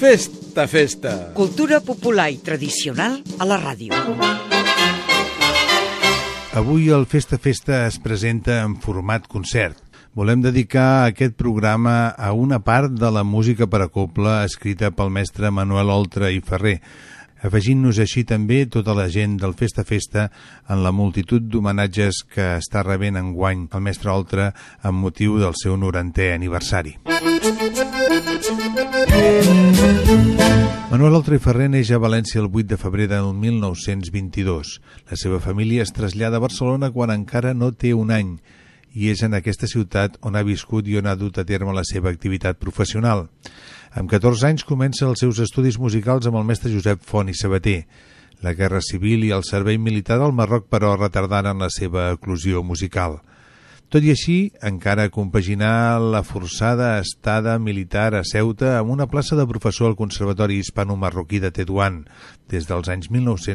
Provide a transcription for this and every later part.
Festa, festa! Cultura popular i tradicional a la ràdio. Avui el Festa Festa es presenta en format concert. Volem dedicar aquest programa a una part de la música per a cobla escrita pel mestre Manuel Oltra i Ferrer, afegint-nos així també tota la gent del Festa Festa en la multitud d'homenatges que està rebent enguany el mestre Oltra amb motiu del seu 90è aniversari. Manuel Oltra i Ferrer neix a València el 8 de febrer del 1922. La seva família es trasllada a Barcelona quan encara no té un any i és en aquesta ciutat on ha viscut i on ha dut a terme la seva activitat professional. Amb 14 anys comença els seus estudis musicals amb el mestre Josep Font i Sabater. La Guerra Civil i el servei militar al Marroc, però, retardaren la seva eclosió musical. Tot i així, encara compaginà la forçada estada militar a Ceuta amb una plaça de professor al Conservatori Hispano-Marroquí de Tetuan, des dels anys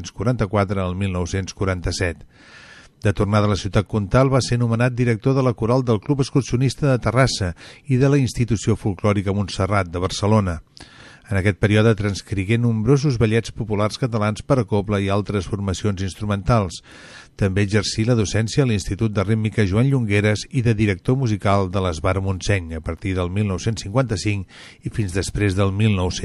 1944 al 1947. De tornada a la ciutat comtal, va ser nomenat director de la coral del Club Excursionista de Terrassa i de la Institució Folclòrica Montserrat de Barcelona. En aquest període transcrigué nombrosos ballets populars catalans per a cobla i altres formacions instrumentals. També exercí la docència a l'Institut de Rítmica Joan Llongueras i de director musical de l'Esbar Montseny a partir del 1955 i fins després del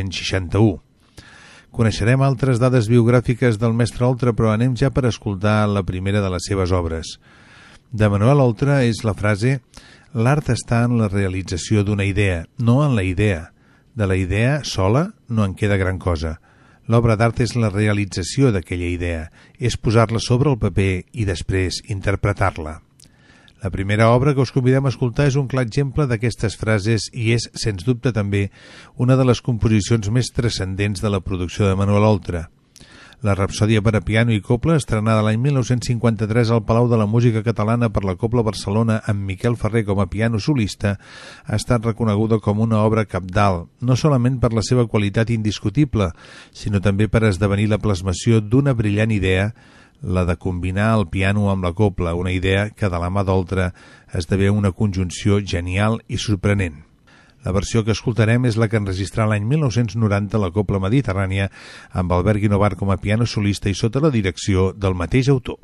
1961. Coneixerem altres dades biogràfiques del mestre Oltra, però anem ja per escoltar la primera de les seves obres. De Manuel Oltra és la frase «L'art està en la realització d'una idea, no en la idea. De la idea sola no en queda gran cosa. L'obra d'art és la realització d'aquella idea, és posar-la sobre el paper i després interpretar-la». La primera obra que us convidem a escoltar és un clar exemple d'aquestes frases i és, sens dubte també, una de les composicions més transcendents de la producció de Manuel Oltra. La Rapsòdia per a piano i cobla, estrenada l'any 1953 al Palau de la Música Catalana per la Cobla Barcelona amb Miquel Ferrer com a piano solista, ha estat reconeguda com una obra cabdal, no solament per la seva qualitat indiscutible, sinó també per esdevenir la plasmació d'una brillant idea, la de combinar el piano amb la cobla, una idea que de la mà d'Oltra esdevé una conjunció genial i sorprenent. La versió que escoltarem és la que enregistrà l'any 1990 la Cobla Mediterrània amb Albert Guinovar com a piano solista i sota la direcció del mateix autor.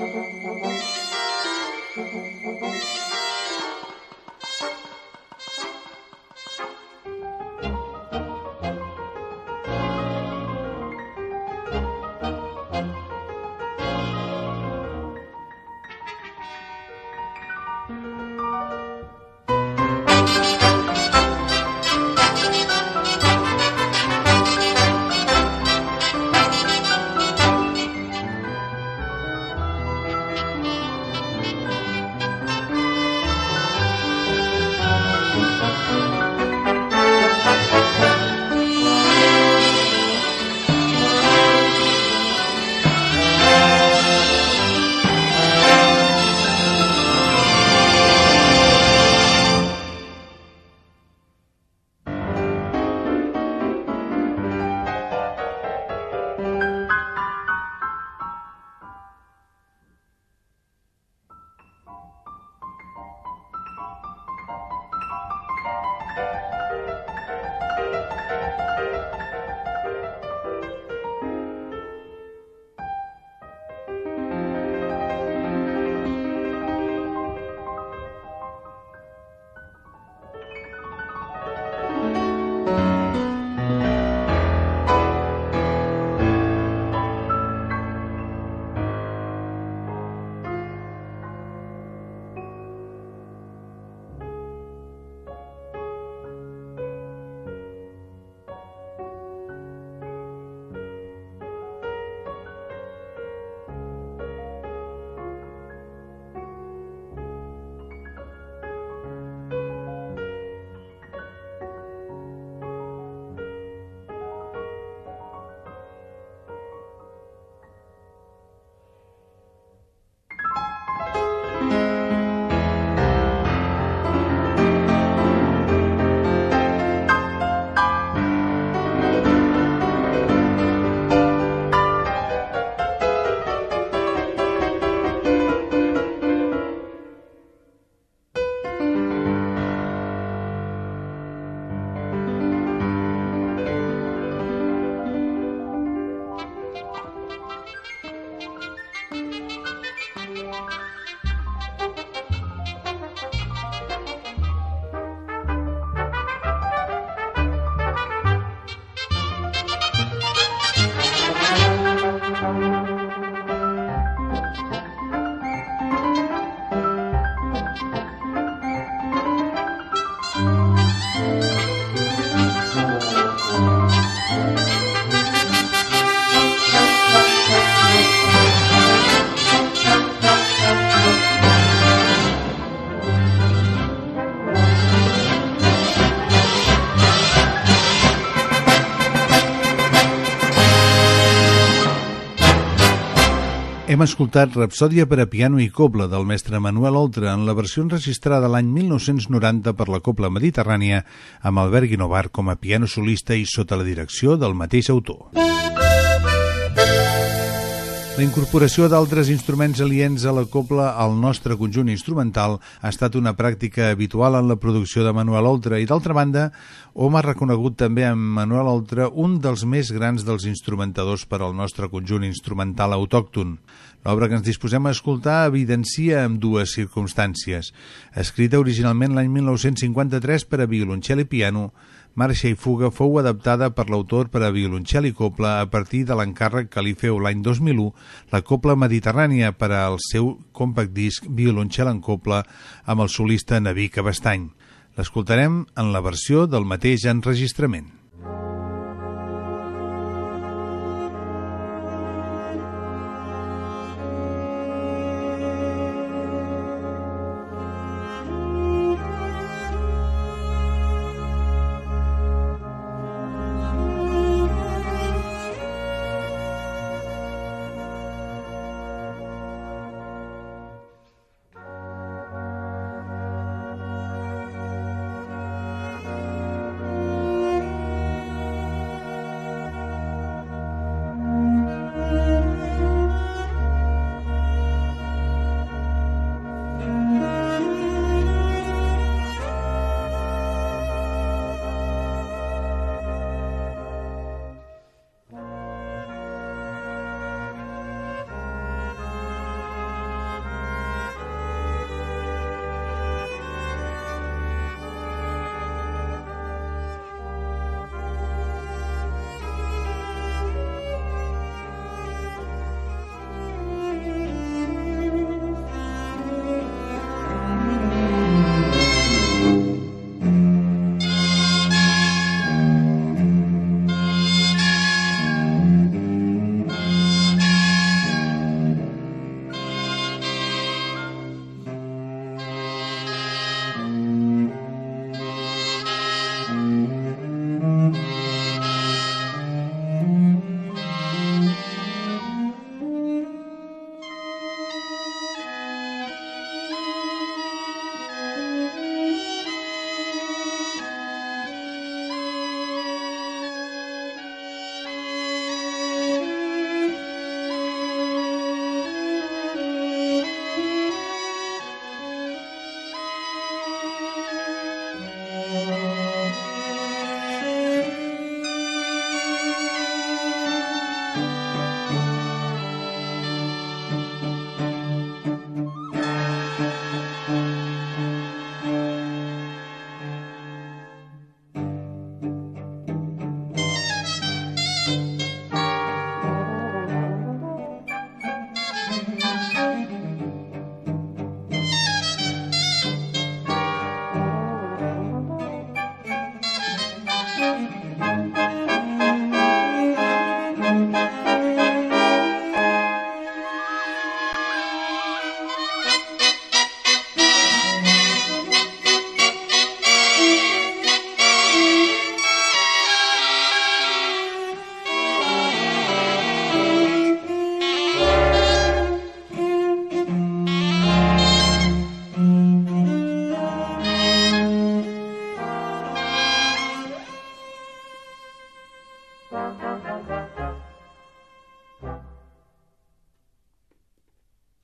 Hem escoltat Rapsòdia per a piano i cobla del mestre Manuel Oltra en la versió enregistrada l'any 1990 per la Cobla Mediterrània amb Albert Guinovar com a piano solista i sota la direcció del mateix autor. La incorporació d'altres instruments aliens a la cobla al nostre conjunt instrumental ha estat una pràctica habitual en la producció de Manuel Oltra i, d'altra banda, hom ha reconegut també en Manuel Oltra un dels més grans dels instrumentadors per al nostre conjunt instrumental autòcton. L'obra que ens disposem a escoltar evidencia amb dues circumstàncies. Escrita originalment l'any 1953 per a violoncel i piano, Marxa i fuga fou adaptada per l'autor per a violoncel i cobla a partir de l'encàrrec que li feu l'any 2001 la Cobla Mediterrània per al seu compact disc Violoncel en cobla amb el solista Naví Cabestany. L'escoltarem en la versió del mateix enregistrament.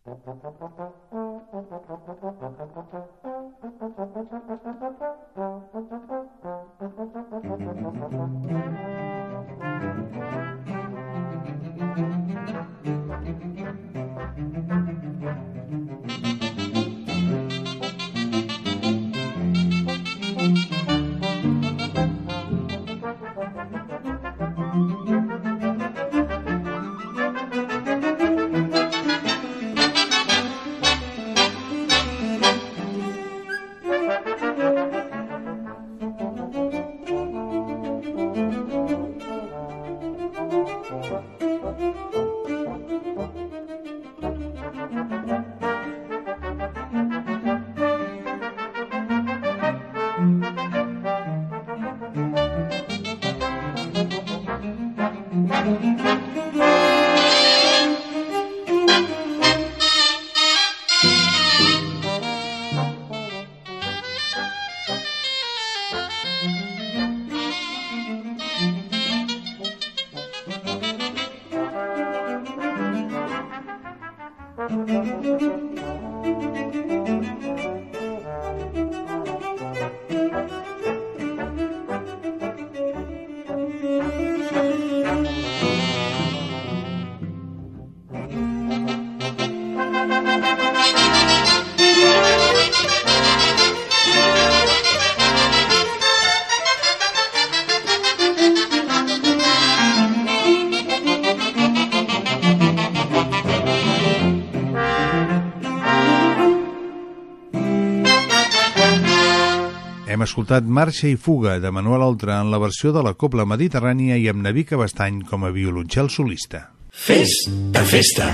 Hem escoltat Marxa i fuga de Manuel Oltra en la versió de la Cobla Mediterrània i amb Naví Cabestany com a violoncel solista. Festa, festa!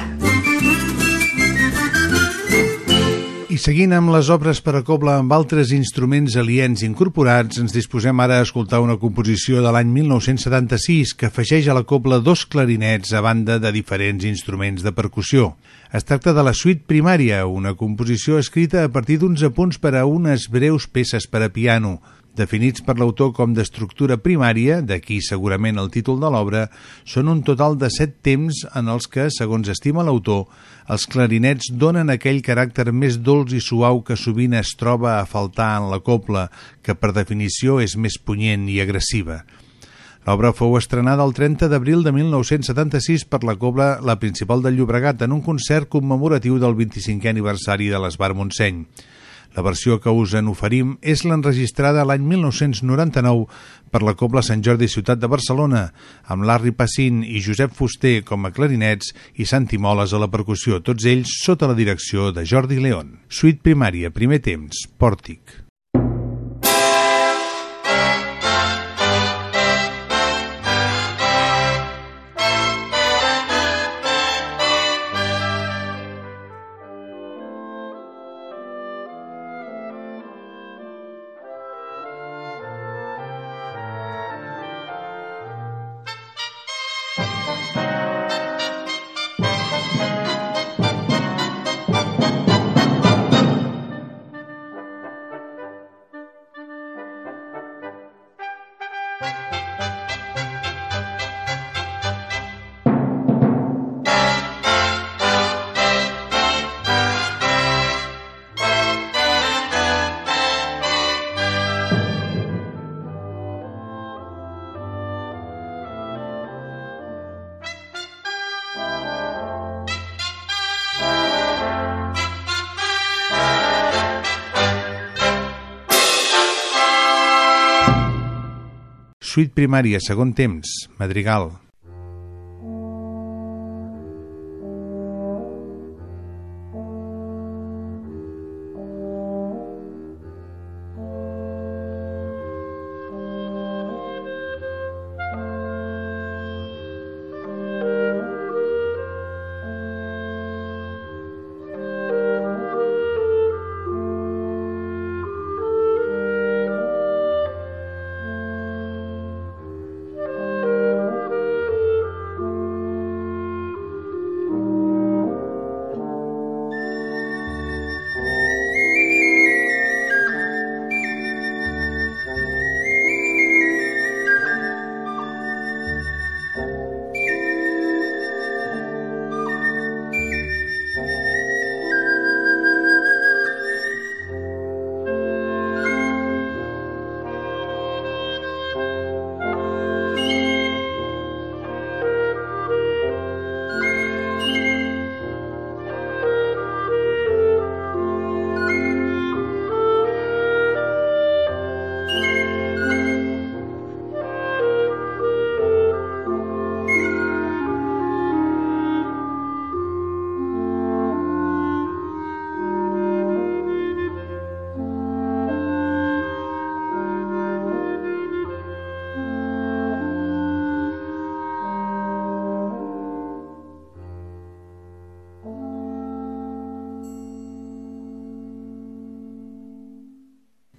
I seguint amb les obres per a cobla amb altres instruments aliens incorporats, ens disposem ara a escoltar una composició de l'any 1976 que afegeix a la cobla 2 clarinets a banda de diferents instruments de percussió. Es tracta de la Suite Primària, una composició escrita a partir d'uns apunts per a unes breus peces per a piano, definits per l'autor com d'estructura primària, d'aquí segurament el títol de l'obra. Són un total de 7 temps en els que, segons estima l'autor, els clarinets donen aquell caràcter més dolç i suau que sovint es troba a faltar en la cobla, que per definició és més punyent i agressiva. L'obra fou estrenada el 30 d'abril de 1976 per la Cobla La Principal del Llobregat en un concert commemoratiu del 25è aniversari de l'Esbar Montseny. La versió que us en oferim és l'enregistrada l'any 1999 per la Cobla Sant Jordi Ciutat de Barcelona, amb Larry Passin i Josep Fuster com a clarinets i Santi Moles a la percussió, tots ells sota la direcció de Jordi León. Suite Primària, primer temps, Pòrtic. Suite Primària, segon temps, Madrigal.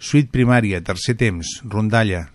Suite primària, tercer temps, rondalla.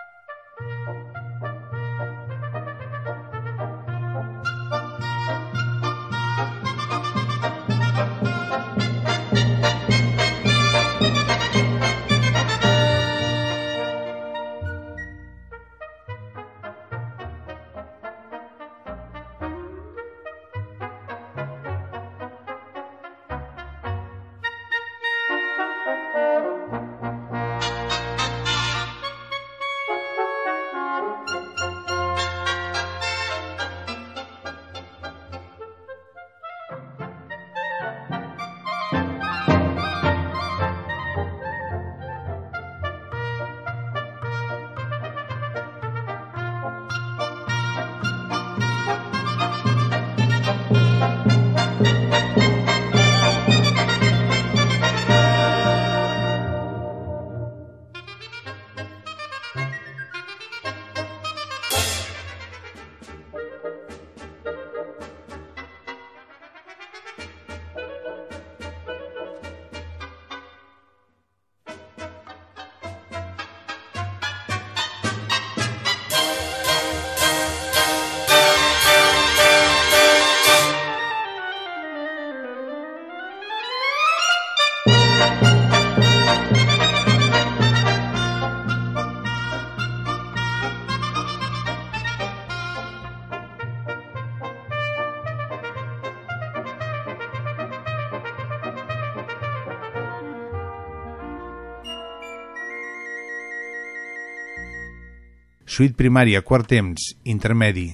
Suite primària, quart temps, intermedi.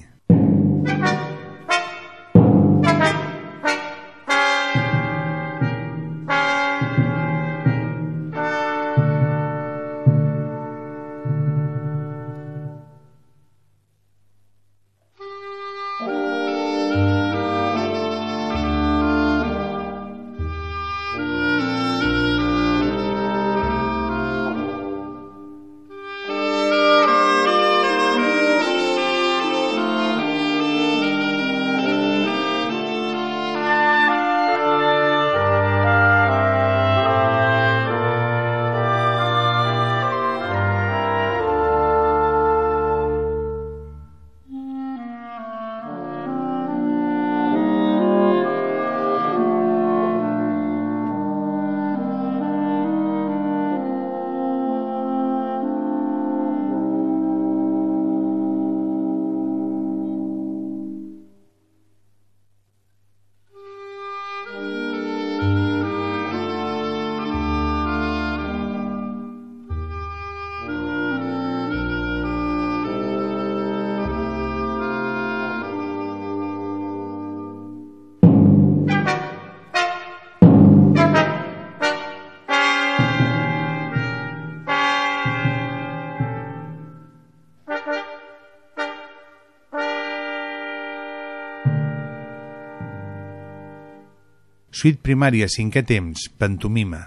Suite primària, cinquè temps, pantomima.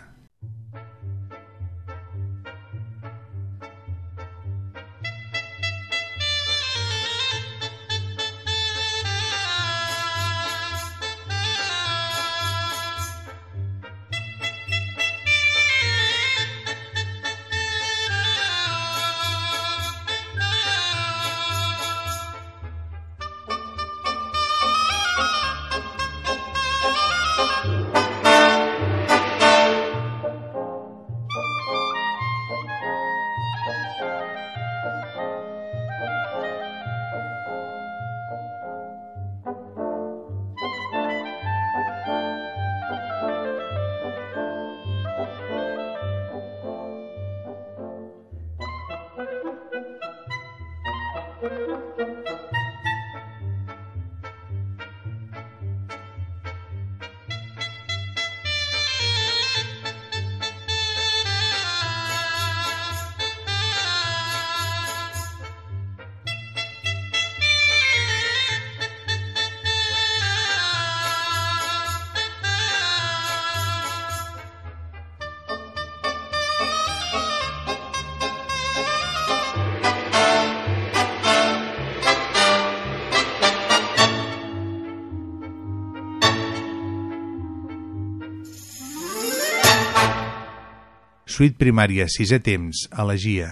Suite primària, sisè temps, elegia.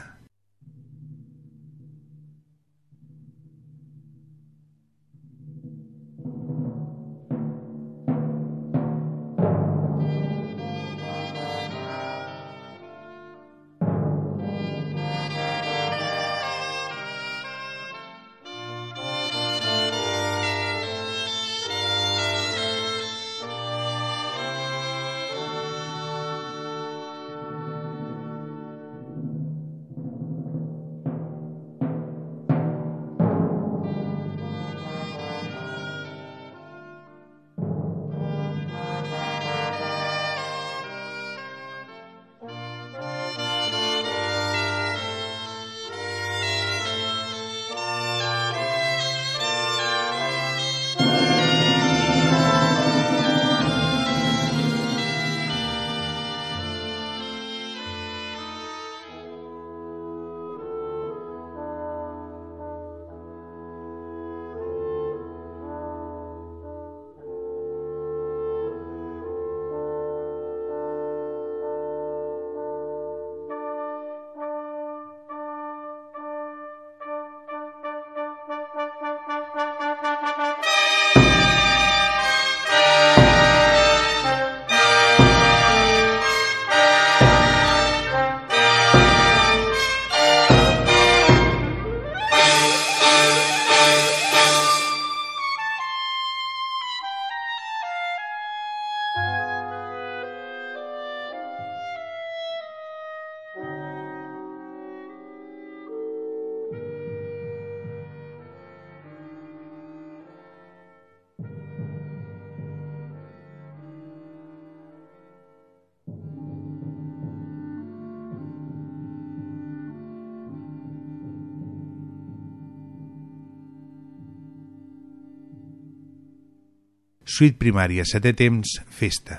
Suite primària, setè temps, festa.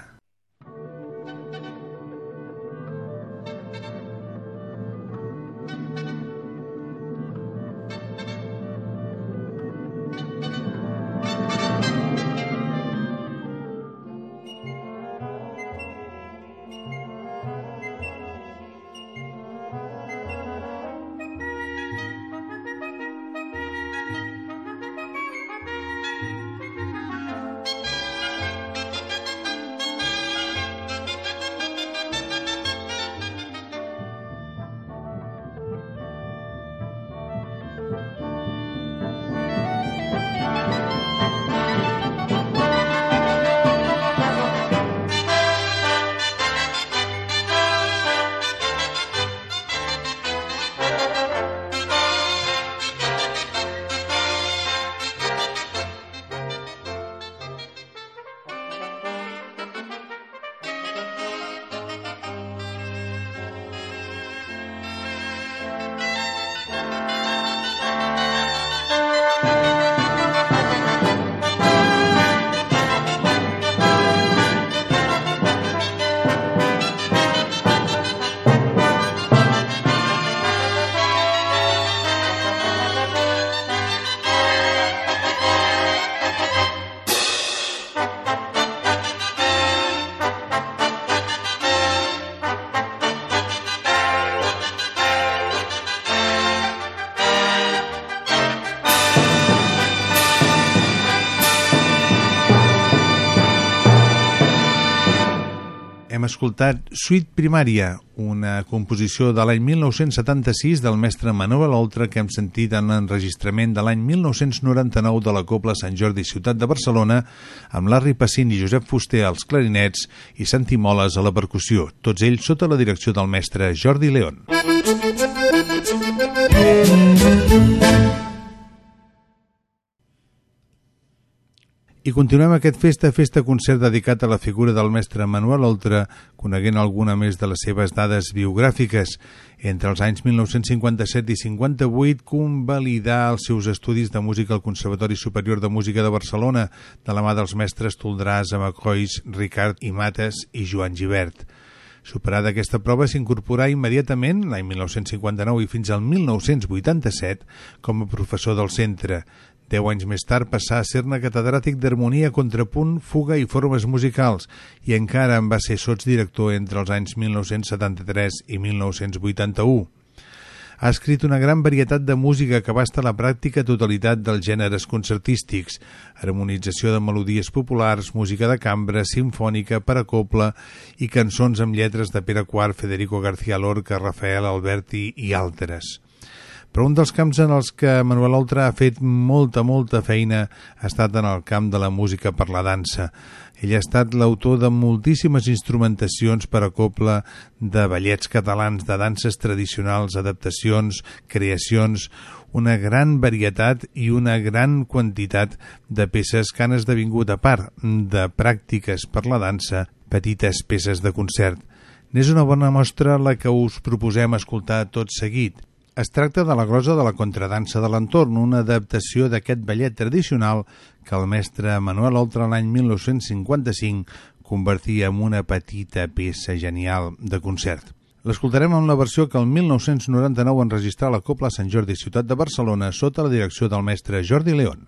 Hem escoltat Suite primària, una composició de l'any 1976 del mestre Manuel Oltra que hem sentit en l'enregistrament de l'any 1999 de la Cobla Sant Jordi Ciutat de Barcelona amb Larry Pacín i Josep Fuster als clarinets i Santi Moles a la percussió, tots ells sota la direcció del mestre Jordi León. I continuem aquest festa-concert dedicat a la figura del mestre Manuel Oltra, coneguent alguna més de les seves dades biogràfiques. Entre els anys 1957 i 58 convalidà els seus estudis de música al Conservatori Superior de Música de Barcelona, de la mà dels mestres Toldràs, Amacois, Ricard i Mates i Joan Gibert. Superada aquesta prova, s'incorporà immediatament, l'any 1959 i fins al 1987, com a professor del centre. 10 anys més tard passà a ser-ne catedràtic d'harmonia, contrapunt, fuga i formes musicals i encara en va ser sotsdirector entre els anys 1973 i 1981. Ha escrit una gran varietat de música que abasta la pràctica totalitat dels gèneres concertístics, harmonització de melodies populars, música de cambra, simfònica, per a cobla i cançons amb lletres de Pere IV, Federico García Lorca, Rafael Alberti i altres. Però un dels camps en els que Manuel Oltra ha fet molta feina ha estat en el camp de la música per la dansa. Ell ha estat l'autor de moltíssimes instrumentacions per a cobla, de ballets catalans, de danses tradicionals, adaptacions, creacions, una gran varietat i una gran quantitat de peces que han esdevingut, a part de pràctiques per la dansa, petites peces de concert. N'és una bona mostra la que us proposem escoltar tot seguit. Es tracta de la glosa de la contradansa de l'entorn, una adaptació d'aquest ballet tradicional que el mestre Manuel Oltra l'any 1955 convertia en una petita peça genial de concert. L'escoltarem en la versió que el 1999 enregistrà la Cobla Sant Jordi Ciutat de Barcelona sota la direcció del mestre Jordi León.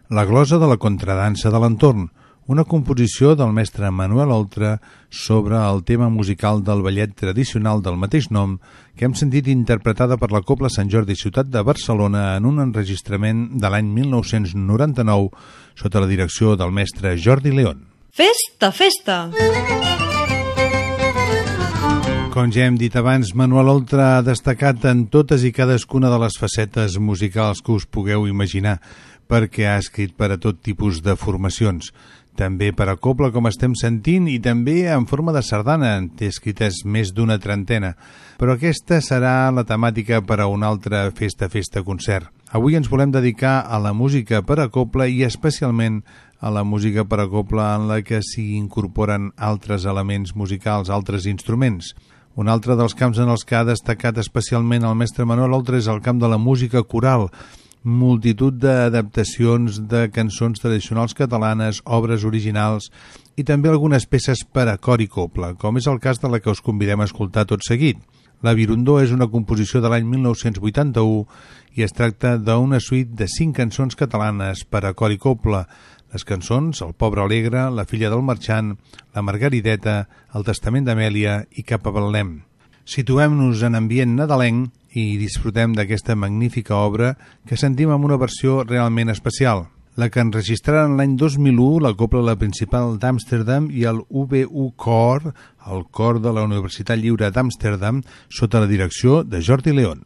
La glosa de la contradansa de l'entorn, una composició del mestre Manuel Oltra sobre el tema musical del ballet tradicional del mateix nom que hem sentit interpretada per la Cobla Sant Jordi Ciutat de Barcelona en un enregistrament de l'any 1999 sota la direcció del mestre Jordi León. Festa, festa! Com ja hem dit abans, Manuel Oltra ha destacat en totes i cadascuna de les facetes musicals que us pugueu imaginar, perquè ha escrit per a tot tipus de formacions, també per a cobla, com estem sentint, i també en forma de sardana, en té escrites més d'una trentena. Però aquesta serà la temàtica per a un altre festa concert. Avui ens volem dedicar a la música per a cobla i especialment a la música per a cobla en la que s'hi incorporen altres elements musicals, altres instruments. Un altre dels camps en els que ha destacat especialment el mestre Manuel Oltra és el camp de la música coral, multitud d'adaptacions de cançons tradicionals catalanes, obres originals i també algunes peces per a cor i cobla, com és el cas de la que us convidem a escoltar tot seguit. La Virundó és una composició de l'any 1981 i es tracta d'una suite de 5 cançons catalanes per a cor i cobla. Les cançons El pobre alegre, La filla del marxant, La Margarideta, El testament d'Amèlia i Cap a Betlem. Situem-nos en ambient nadalenc i disfrutem d'aquesta magnífica obra que sentim amb una versió realment especial. La que enregistraren l'any 2001 la Cobla La Principal d'Amsterdam i el UBU Cor, el cor de la Universitat Lliure d'Amsterdam, sota la direcció de Jordi León.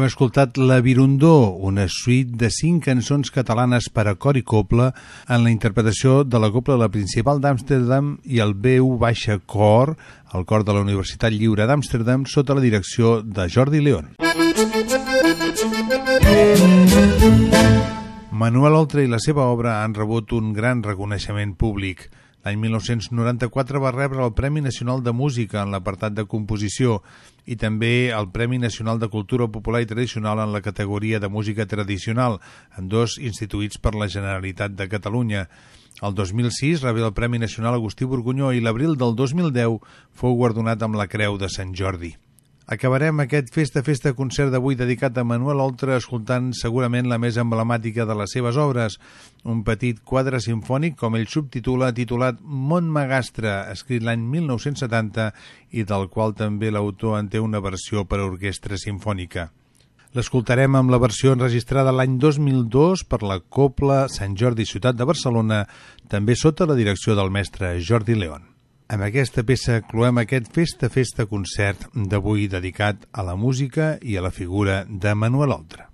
Hem escoltat La Virundó, una suite de 5 cançons catalanes per a cor i cobla en la interpretació de la cobla de la Principal d'Amsterdam i el BU Baixa Cor, el cor de la Universitat Lliure d'Amsterdam, sota la direcció de Jordi León. Manuel Oltra i la seva obra han rebut un gran reconeixement públic. L'any 1994 va rebre el Premi Nacional de Música en l'apartat de composició i també el Premi Nacional de Cultura Popular i Tradicional en la categoria de música tradicional, ambdós instituïts per la Generalitat de Catalunya. El 2006 rebé el Premi Nacional Agustí Borgunyó i l'abril del 2010 fou guardonat amb la Creu de Sant Jordi. Acabarem aquest Festa concert d'avui dedicat a Manuel Oltra escoltant segurament la més emblemàtica de les seves obres, un petit quadre simfònic, com ell subtitula, titulat Montmagastre, escrit l'any 1970 i del qual també l'autor en té una versió per a orquestra simfònica. L'escoltarem amb la versió enregistrada l'any 2002 per la Cobla Sant Jordi Ciutat de Barcelona, també sota la direcció del mestre Jordi León. Amb aquesta peça cloem aquest Festa concert d'avui dedicat a la música i a la figura de Manuel Oltra.